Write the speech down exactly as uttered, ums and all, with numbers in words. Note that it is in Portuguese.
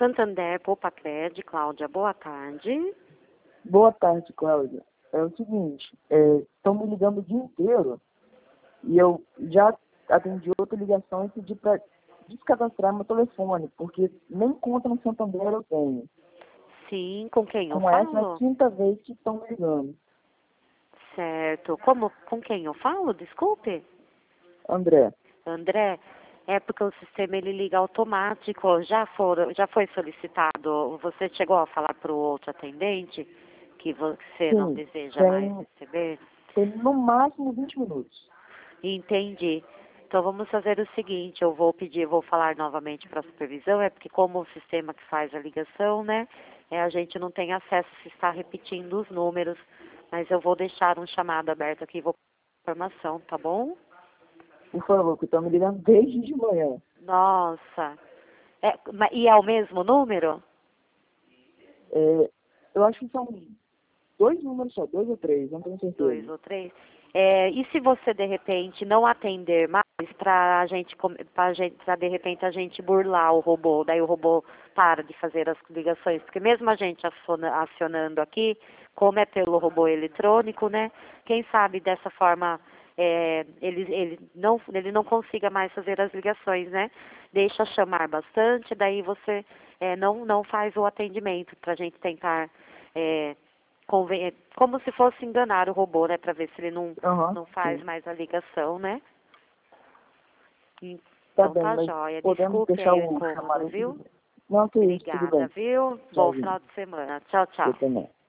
Santander Popacred, Cláudia, boa tarde. Boa tarde, Cláudia. É o seguinte, estão me ligando o dia inteiro e eu já atendi outra ligação e pedi para descadastrar meu telefone, porque nem conta no Santander eu tenho. Sim, com quem eu Com essa é falo? a quinta vez que estão me ligando. Certo. Como, com quem eu falo? Desculpe. André, André, é porque o sistema ele liga automático. Já, foram, já foi solicitado, você chegou a falar para o outro atendente que você não sim, deseja mais tem, receber? tem no máximo vinte minutos. Entendi. Então vamos fazer o seguinte, eu vou pedir, vou falar novamente para a supervisão, é porque como o sistema que faz a ligação, né, é, a gente não tem acesso se está repetindo os números, mas eu vou deixar um chamado aberto aqui, vou passar informação, tá bom? Por favor, que estão me ligando desde de manhã. Nossa. É, ma- e é o mesmo número? É, eu acho que são dois números só, dois ou três, não tenho Dois certeza. ou três. É, e se você de repente não atender mais para a gente, para gente, para de repente a gente burlar o robô, daí o robô para de fazer as ligações, porque mesmo a gente aciona- acionando aqui, como é pelo robô eletrônico, né? Quem sabe dessa forma é, ele, ele não ele não consiga mais fazer as ligações, né? Deixa chamar bastante, daí você é, não não faz o atendimento para a gente tentar é, conven- como se fosse enganar o robô, né, para ver se ele não, Aham, não faz sim. mais a ligação, né? Tá Então bem, tá mas joia. podemos Desculpe deixar aí o o incômodo, chamado, tudo viu? bem. Não, que isso, tudo Obrigada, bem. viu? Bom Tchauzinho. final de semana. Tchau, Você tchau. também.